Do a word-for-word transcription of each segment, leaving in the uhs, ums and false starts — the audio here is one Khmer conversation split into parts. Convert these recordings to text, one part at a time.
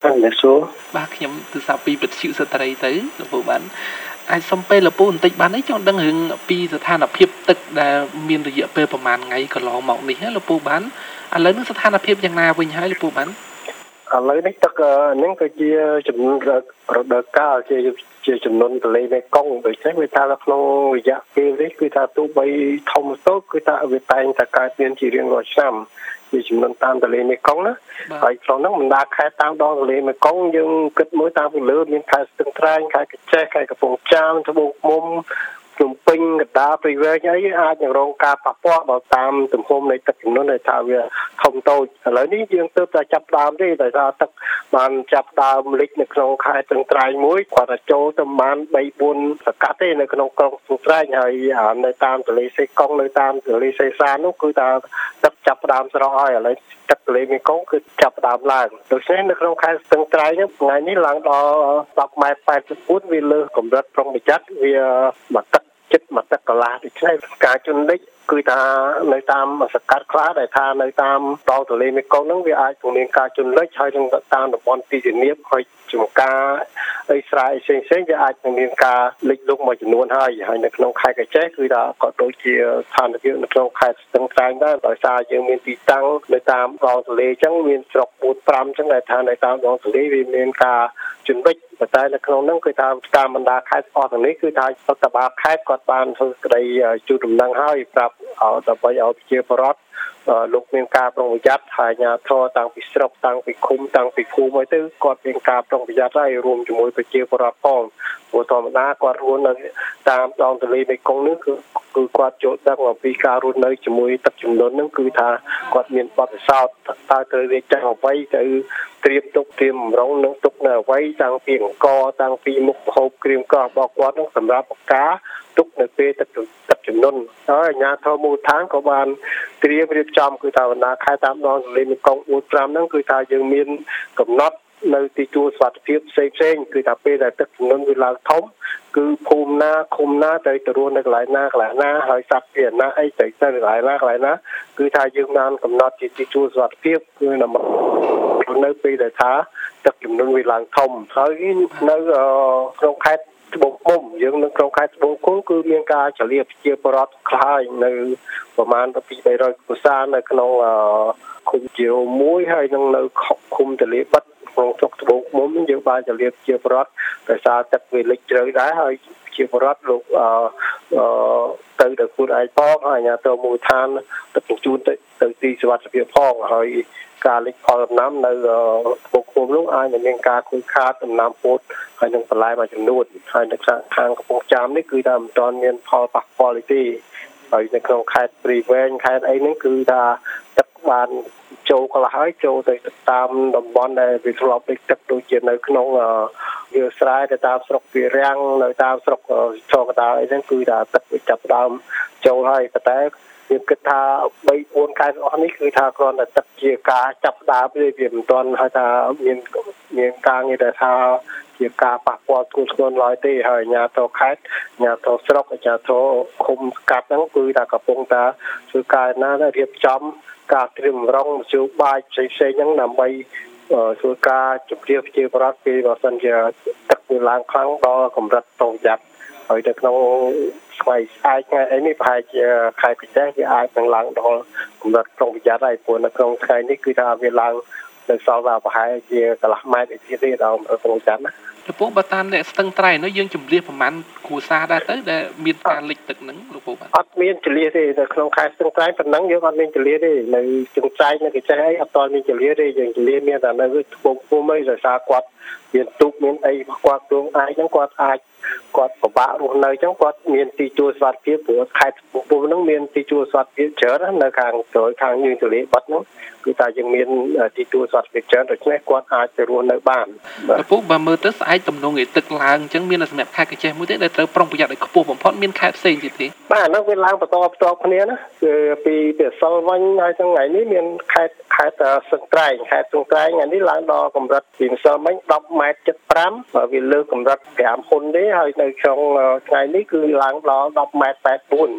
អ្នកសួរបាទខ្ញុំទស្សនាពីវិទ្យុស្ត្រីទៅលោកពូបានអាចសុំពេលលោកពូបន្តិចបានអីចង់ដឹងរឿងពីស្ថានភាពទឹកដែលមានរយៈពេលប្រហែលថ្ងៃកន្លងមកនេះលោកពូបានឥឡូវនេះស្ថានភាពយ៉ាងណាវិញហើយលោកពូបានឥឡូវនេះទឹកហ្នឹងគឺជាចំនួនរដូវកាលជាជាចំនួនទន្លេមេគង្គដូច្នេះវាថាក្នុងរយៈពេលនេះគឺថាទោះបីធំទៅគឺថាវាតែងតែកើតមានជារៀងរាល់ឆ្នាំជាចំនួនតាមទន្លេមេគង្គណាហើយក្នុងហ្នឹងបណ្ដាខេត្តតាមដងទន្លេមេគង្គយើងគិតមើលតាមពីលើមានខេត្តស្ទឹងត្រែងខេត្តកញ្ចេះខេត្តកំពង់ចាមត្បូងឃ្មុំភ្នំពេញកណ្ដាលព្រៃវែងអីអាចនឹងរងការប៉ះពាល់ដល់តាមទំហំនៃទឹកចំនួនដែលថាវាធំតូចឥឡូវនេះយើងទើបតែចាប់ដើមទេតែថាទឹកបានចាប់ដើមលិចនៅក្នុងខេត្តស្ទឹងត្រែងមួយគាត់តែចូលទៅប្រហែលបីបួនសកាត់ទេនៅក្នុងក្រុងស្ទឹងត្រែងហើយនៅតាមទន្លេសេកុងនៅតាមទន្លេសេសាននោះគឺថាទឹកចាប់ដើមស្រកហើយឥឡូវទឹកទន្លេមេគង្គគឺចាប់ដើមឡើងដូច្នេះនៅក្នុងខេត្តស្ទឹងត្រែងថ្ងៃនេះឡើងដល់ដប់ម៉ែត្រប៉ែតសិបបួនវាលើសកម្រិតប្រុងប្រយ័ត្នវាមកទឹកចិត្តមកទឹកកន្លះដូច្នេះការជន់លិចគឺថានៅតាមសកាត់ខ្លះដែលថានៅតាមដងទន្លេមេគង្គហ្នឹងវាអាចមានការជន់លិចហើយនឹងតាមតំបន់ទីជំនាបហើយចំការអីស្រែផ្សេងផ្សេងវាអាចនឹងមានការលិចលង់មួយចំនួនហើយហើយនៅក្នុងខេត្តកញ្ចេះគឺថាក៏ដូចជាស្ថានភាពនៅក្នុងខេត្តស្ទឹងត្រែងដែរដោយសារយើងមានទីតាំងនៅតាមដងទន្លេអញ្ចឹងមានស្រុកbốn fiveអញ្ចឹងដែលថានៅតាមដងទន្លេវាមានការជន់លិចតែនៅក្នុងហ្នឹងគឺថាតាមបណ្ដាខេត្តអស់ទាំងនេះគឺថារដ្ឋបាលខេត្តគាត់បានធ្វើក្តីជួលដំណឹងហើយប្រាប់ដើម្បីឲ្យប្រជាពលរដ្ឋលោកមានការប្រុងប្រយ័ត្នហើយអាជ្ញាធរតាំងពីស្រុកតាំងពីឃុំតាំងពីភូមិឲ្យទៅគាត់មានការប្រុងប្រយ័ត្នហើយរួមជាមួយប្រជាពលរដ្ឋផងព្រោះធម្មតាគាត់រស់នៅតាមដងទន្លេមេគង្គនេះគឺគឺគាត់ចូលដឹងអំពីការរស់នៅជាមួយទឹកជំនន់ហ្នឹងគឺថាគាត់មានបទពិសោធន៍តើត្រូវរៀបចំអ្វីទៅត្រៀមទុកត្រៀមរងនឹងទុកនៅអ្វីតាំងពីអង្គតាំងពីមុខម្ហូបគ្រឿងកោះរបស់គាត់នឹងសម្រាប់បង្ការទុកនៅពេលទឹកទឹកជំនន់ហើយអាជ្ញាធរមូលដ្ឋានក៏បានត្រៀមរៀបចំគឺថាបណ្ដាខេត្តតាមដងទន្លេមេគង្គbốn fiveហ្នឹងគឺថាយើងមានកំណត់នៅទីទួលសុវត្ថិភាពផ្សេងផ្សេងគឺថាពេលដែលទឹកជំនន់វាឡើងធំគឺភូមិណាឃុំណាត្រូវទៅរស់នៅកន្លែងណាកន្លែងណាហើយសត្វពាហនៈអីត្រូវទៅកន្លែងណាកន្លែងណាគឺថាយើងបានកំណត់ជាទីទួលសុវត្ថិភាពគឺដើម្បីនៅពេលដែលថាទឹកជំនន់វាឡើងធំហើយនៅក្នុងខេត្តត្បូងឃ្មុំយើងនៅក្នុងខេត្តត្បូងឃ្មុំគឺមានការចលាប្រជាពលរដ្ឋខ្លះនៅប្រមាណពីបីរយគ្រួសារនៅក្នុងឃុំជាមួយហើយនឹងនៅឃុំទលេបិទក្នុងស្រុកត្បូងឃ្មុំយើងបានចលាប្រជាពលរដ្ឋដោយសារទឹកវាលិចជ្រៅដែរហើយជាពលរដ្ឋលោកអឺទៅទៅខ្លួនឯងផងហើយអាជ្ញាធរមូលដ្ឋានទឹកបញ្ជូនទៅទៅទីសុវត្ថិភាពផងហើយការលិចផលដំណាំនៅត្បូងឃ្មុំនោះអាចនឹងមានការខូចខាតដំណាំពោតហើយនឹងបន្លែមួយចំនួនហើយនៅខាងកំពង់ចាមនេះគឺថាមិនទាន់មានផលប៉ះពាល់ទេហើយនៅក្នុងខេត្តព្រៃវែងខេត្តអីហ្នឹងគឺថាទឹកបានចូលកន្លះហើយចូលទៅតាមតំបន់ដែលវាធ្លាប់ទឹកទឹកដូចជានៅក្នុងវាលស្រែទៅតាមស្រុកពីរាំងនៅតាមស្រុកឆកដាលអីហ្នឹងគឺថាទឹកវាចាប់ដើមចូលហើយតែយើងគិតថាបីបួនខែអស់នេះគឺថាគ្រាន់តែទឹកជាការចាប់ដើមទេវាមិនទាន់ហើយថាមានមានការងារដែលថាជាការប៉ះពាល់ធ្ងន់ធ្ងរឡើយទេហើយអាជ្ញាធរខេត្តអាជ្ញាធរស្រុកអាជ្ញាធរឃុំស្កាត់ហ្នឹងគឺថាកំពុងតែធ្វើការណារៀបចំការត្រៀមរងមធ្យោបាយផ្សេងៗហ្នឹងដើម្បីធ្វើការជម្រាបជាប្រដ្ឋពីបើសិនជាទឹកវាឡើងខ្លាំងដល់កម្រិតតូចយ៉ាប់ហើយនៅក្នុងស្វ័យស្អែកថ្ងៃអីនេះប្រហែលជាខែពិសេសវាអាចនឹងឡើងដល់កម្រិតប្រុងប្រយ័ត្នហើយព្រោះនៅក្នុងថ្ងៃនេះគឺថាវាឡើងនៅសល់តែប្រហែលជាកន្លះម៉ែត្រទៀតទេដល់ប្រុងប្រយ័ត្នណាលោកពូបើតាមអ្នកស្ទឹងត្រែងនោះយើងជម្លៀសប្រហែលគ្រួសារដែរទៅដែលមានការលិចទឹកហ្នឹងលោកពូបាទអត់មានជម្លៀសទេនៅក្នុងខេត្តស្ទឹងត្រែងប៉ុណ្ណឹងយើងអត់មានជម្លៀសទេនៅស្ទឹងត្រែងនៅកញ្ចេះអីអត់ទាន់មានជម្លៀសទេយើងជម្លៀសមានតែនៅត្បូងឃ្មុំអីដោយសារគាត់មានទូកមានអីគាត់ខ្លួនឯងហ្នឹងគាត់អាចគាត់ពិបាករស់នៅអញ្ចឹងគាត់មានទីទួលសុវត្ថិភាពព្រោះខេត្តពុំហ្នឹងមានទីទួលសុវត្ថិភាពច្រើននៅខាងក្រោយខាងយើងទលេបាត់ហ្នឹងគឺថាយើងមានទីទួលសុវត្ថិភាពច្រើនដូច្នេះគាត់អាចទៅរស់នៅបានឪពុកបើមើលទៅស្អែកទំនងឯទឹកឡើងអញ្ចឹងមានសម្រាប់ខេត្តកញ្ចេះមួយទេដែលត្រូវប្រុងប្រយ័ត្នឲ្យខ្ពស់បំផុតមានខេត្តផ្សេងទៀតទេបាទហ្នឹងវាឡើងបន្តផ្ទាល់គ្នាណាគឺពីពីសិលវិញហើយថ្ងៃនេះមានខេត្តខេត្តស្ទឹងត្រែងខេត្តស្ទឹងត្រែងថ្ងៃនេះឡើងដល់កម្រិតពីម្សិលមិញដប់ម៉ែត្រជិតប្រាំវាលើកម្រិតប្រាំហ៊ុនទេហើយនៅក្នុងថ្ងៃនេះគឺឡើងដល់ដប់ម៉ែត្រប៉ែតបួន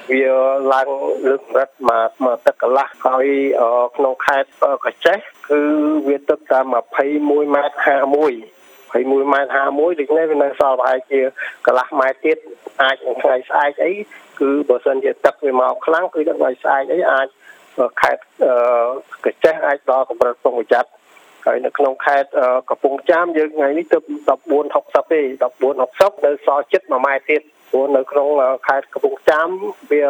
វាឡើងលើកម្រិតមកមកទឹកកន្លះហើយក្នុងខេត្តកោះចេះគឺវាទឹកតាម21ម៉ែត្រ51 21ម៉ែត្រ51ដូចនេះវានៅសល់ប្រហែលជាកន្លះម៉ែត្រទៀតអាចថ្ងៃស្អែកអីគឺបើសិនជាទឹកវាមកខ្លាំងគឺថ្ងៃស្អែកអីអាចខេត្តកោះចេះអាចដល់កម្រិតប្រុងប្រយ័ត្នហើយនៅក្នុងខេត្តកំពង់ចាមយើងថ្ងៃនេះទៅ14 60ទេ14 60នៅសល់ជិត1ម៉ែត្រទៀតព្រោះនៅក្នុងខេត្តកំពង់ចាមវា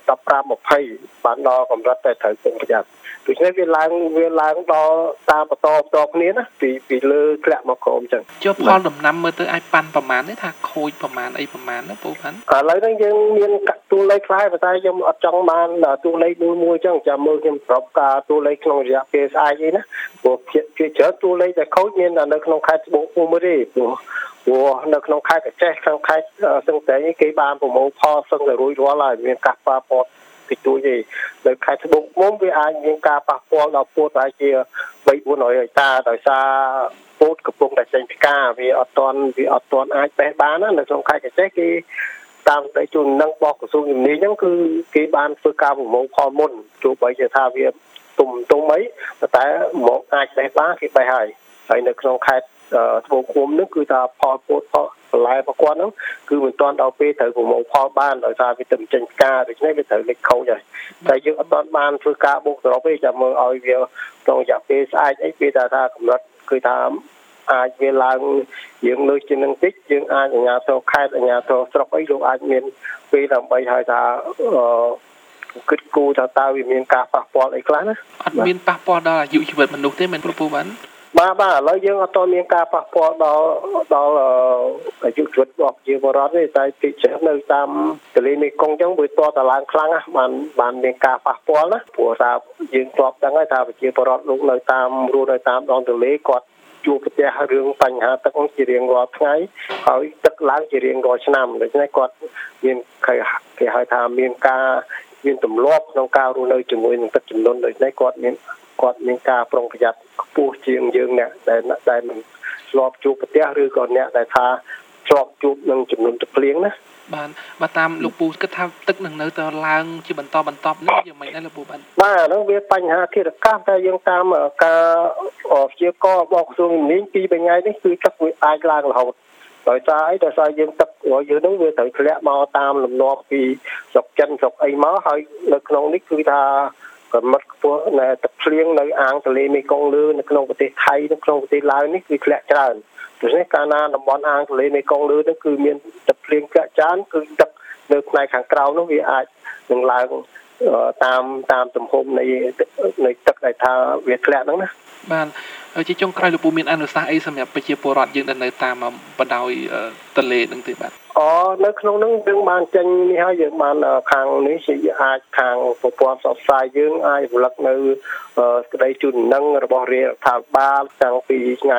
15 20បានដល់កម្រិតតែត្រូវប្រុងប្រយ័ត្នដូច្នេះវាឡើងវាឡើងដល់តាមបន្តបន្តគ្នាណាពីពីលើធ្លាក់មកក្រោមអញ្ចឹងចុះផលដំណាំមើលទៅអាចប៉ាន់ប្រមាណទេថាខូចប្រមាណអីប្រមាណណាពូផាន់ឥឡូវនេះយើងមានតួលេខខ្លះតែខ្ញុំអត់ចង់បានតួលេខមួយមួយអញ្ចឹងចាំមើលខ្ញុំប្រាប់ការតួលេខក្នុងរយៈពេលស្អែកអីណាព្រោះជាច្រើនតួលេខដែលខូចមានតែនៅក្នុងខេត្តត្បូងឃ្មុំទេព្រោះព្រោះនៅក្នុងខេត្តកោះចេះក្នុងខេត្តសឹងតែគេបានប្រមូលផលសឹងតែរួចរាល់ហើយមានការប៉ះពាល់តិចតួចទេនៅខេត្តត្បូងឃ្មុំវាអាចមានការប៉ះពាល់ដល់ពោតប្រហែលជា3 400ហិកតាដោយសារពោតកំពុងតែចេញផ្កាវាអត់ទាន់វាអត់ទាន់អាចបេះបានណានៅក្នុងខេត្តកោះចេះគេតាមតែជំនឹងរបស់ក្រសួងជំនាញហ្នឹងគឺគេបានធ្វើការប្រមូលផលមុនទោះបីជាថាវាទុំទុំអីតែមកអាចបេះបានគេបេះហើយហើយនៅក្នុងខេត្តត្បូងឃ្មុំហ្នឹងគឺថាផលពោតផលបន្លែរបស់គាត់ហ្នឹងគឺមិនទាន់ដល់ពេលត្រូវប្រមូលផលបានដោយសារវាទៅចេញផ្កាដូច្នេះវាត្រូវលេចខូចហើយតែយើងអត់ទាន់បានធ្វើការបូកសរុបទេចាំមើលឲ្យវាក្នុងរយៈពេលស្អែកអីពេលថាថាកម្រិតគឺថាអាចវាឡើងយើងលើជានឹងតិចយើងអាចអាជ្ញាធរខេត្តអាជ្ញាធរស្រុកអីលោកអាចមានពេលដើម្បីឲ្យថាគិតគូរថាតើវាមានការប៉ះពាល់អីខ្លះណាអត់មានប៉ះពាល់ដល់អាយុជីវិតមនុស្សទេមែនពូបានបាទបាទឥឡូវយើងអត់ទាន់មានការប៉ះពាល់ដល់ដល់អាយុជីវិតរបស់ប្រជាពលរដ្ឋទេតែទីច្រើននៅតាមទន្លេមេគង្គអញ្ចឹងវាតតឡើងខ្លាំងណាស់បានបានមានការប៉ះពាល់ណាព្រោះថាយើងធ្លាប់ដឹងហើយថាប្រជាពលរដ្ឋលោកនៅតាមរស់នៅតាមដងទន្លេគាត់ជួបប្រទះរឿងបញ្ហាទឹកជារៀងរាល់ថ្ងៃហើយទឹកឡើងជារៀងរាល់ឆ្នាំដូច្នេះគាត់មានគេហៅថាមានការមានទម្លាប់ក្នុងការរស់នៅជាមួយនឹងទឹកជំនន់ដូច្នេះគាត់មានគាត់មានការប្រុងប្រយ័ត្នខ្ពស់ជាងយើងអ្នកដែលដែលមិនធ្លាប់ជួបប្រទះឬក៏អ្នកដែលថាធ្លាប់ជួបនឹងចំនួនទឹកភ្លៀងណាបានបើតាមលោកពូគិតថាទឹកនឹងនៅតែឡើងជាបន្តបន្តនេះយ៉ាងម៉េចដែរលោកពូបានបាទហ្នឹងវាបញ្ហាធាតុអាកាសតែយើងតាមការព្យាករណ៍របស់ក្រសួងជំនាញពីរថ្ងៃនេះគឺទឹកវាអាចឡើងរហូតដោយសារអីដោយសារយើងទឹករបស់យើងហ្នឹងវាត្រូវធ្លាក់មកតាមលំនាំពីស្រុកចិនស្រុកអីមកហើយនៅក្នុងនេះគឺថាកម្រិតខ្ពស់នៃទឹកភ្លៀងនៅអាងទន្លេមេគង្គលើនៅក្នុងប្រទេសថៃនៅក្នុងប្រទេសឡាវនេះគឺធ្លាក់ច្រើនដូច្នេះកាលណាតំបន់អាងទន្លេមេគង្គលើនោះគឺមានទឹកភ្លៀងធ្លាក់ច្រើនគឺទឹកនៅផ្នែកខាងក្រៅនោះវាអាចនឹងឡើងតាមតាមទំហំនៃនៃទឹកដែលថាវាធ្លាក់ហ្នឹងណាបានជាចុងក្រោយលោកពូមានអនុសាសន៍អីសម្រាប់ប្រជាពលរដ្ឋយើងដែលនៅតាមបណ្ដោយទន្លេហ្នឹងទេបាទអូនៅក្នុងហ្នឹងយើងបានចេញនេះហើយយើងបានខាងនេះជាអាចខាងប្រព័ន្ធផ្សព្វផ្សាយយើងអាចរំលឹកនៅស្ដីជូនដំណឹងរបស់រដ្ឋាភិបាលតាំងពីថ្ងៃ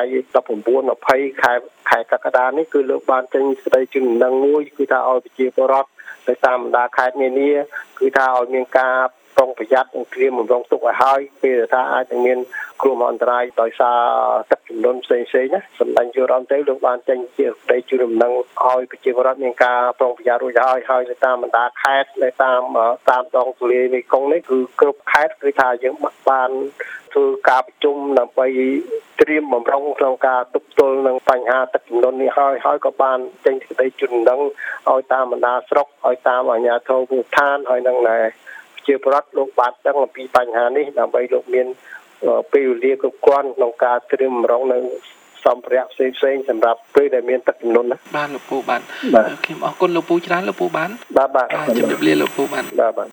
19 20ខែខែកក្កដានេះគឺលោកបានចេញស្ដីជូនដំណឹងមួយគឺថាឲ្យប្រជាពលរដ្ឋនៅតាមបណ្ដាខេត្តនានាគឺថាឲ្យមានការប្រុងប្រយ័ត្ននិងត្រៀមបំរុងទុកឲ្យហើយពេលថាអាចនឹងមានគ្រោះមហន្តរាយដោយសារទឹកជំនន់ផ្សេងៗណាសម្ដេចយុរដ្ឋមន្ត្រីលោកបានចេញជាស្ដីជូនដំណឹងឲ្យប្រជាពលរដ្ឋមានការប្រុងប្រយ័ត្នរួចហើយហើយនៅតាមបណ្ដាខេត្តនៅតាមតាមដងទន្លេមេគង្គនេះគឺគ្រប់ខេត្តគឺថាយើងបានធ្វើការប្រជុំដើម្បីត្រៀមបំរុងក្នុងការទប់ទល់នឹងបញ្ហាទឹកជំនន់នេះហើយហើយក៏បានចេញសេចក្តីជូនដំណឹងឲ្យតាមបណ្ដាស្រុកឲ្យតាមអាជ្ញាធរមូលដ្ឋានហើយនឹងជាប្រដ្ឋលោកបានដឹងអំពីបញ្ហានេះដើម្បីលោកមានពេលវេលាគ្រប់គ្រាន់ក្នុងការត្រៀមបំរុងនៅសម្ភារៈផ្សេងផ្សេងសម្រាប់ពេលដែលមានទឹកជំនន់ណាបានលោកពូបានខ្ញុំអរគុណលោកពូច្រើនលោកពូបានបាទបាទជម្រាបលាលោកពូបានបាទបាទ